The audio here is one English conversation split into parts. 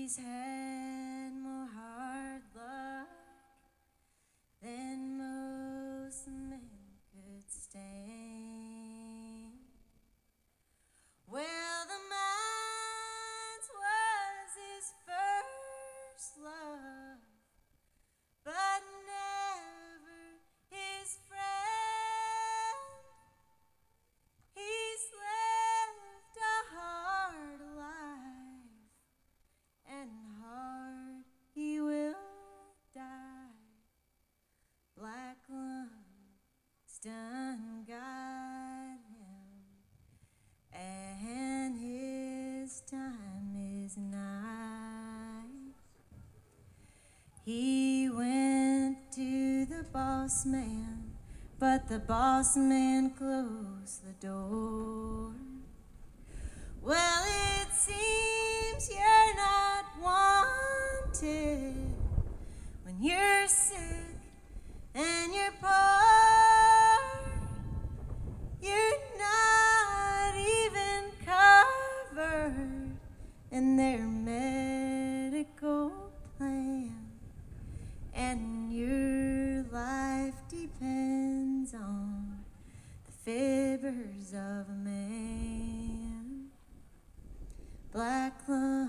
He's had more hard luck than most men could stand. Well, the mines was his first love, but never his friend. He's lived a hard life, and hard he will die. Black lungs done got him, and his time is nigh. He went to the boss man, but the boss man closed the door. Well, it seems you're not wanted when you're sick and you're poor. You're not even covered in their medical plan, and your life depends on the fibers of a man. Black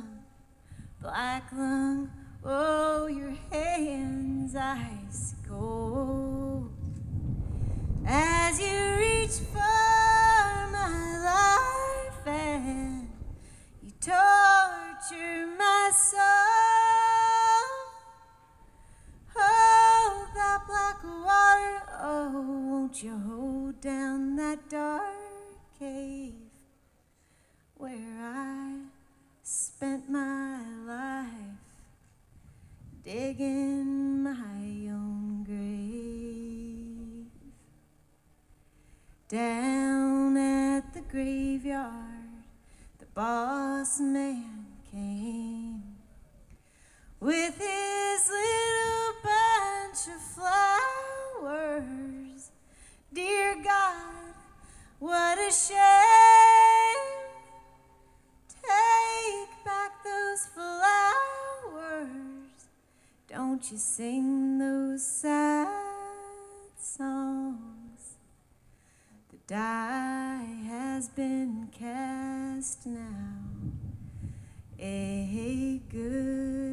lung, oh, your hands ice cold as you reach for my life and you torture my soul. Oh, that black water, oh, won't you hold down that dark cave where I spent my life digging my own grave. Down at the graveyard, the boss man came with his little bunch of flowers. Dear God, what a shame. Take back those flowers. Don't you sing those sad songs. The die has been cast now. A good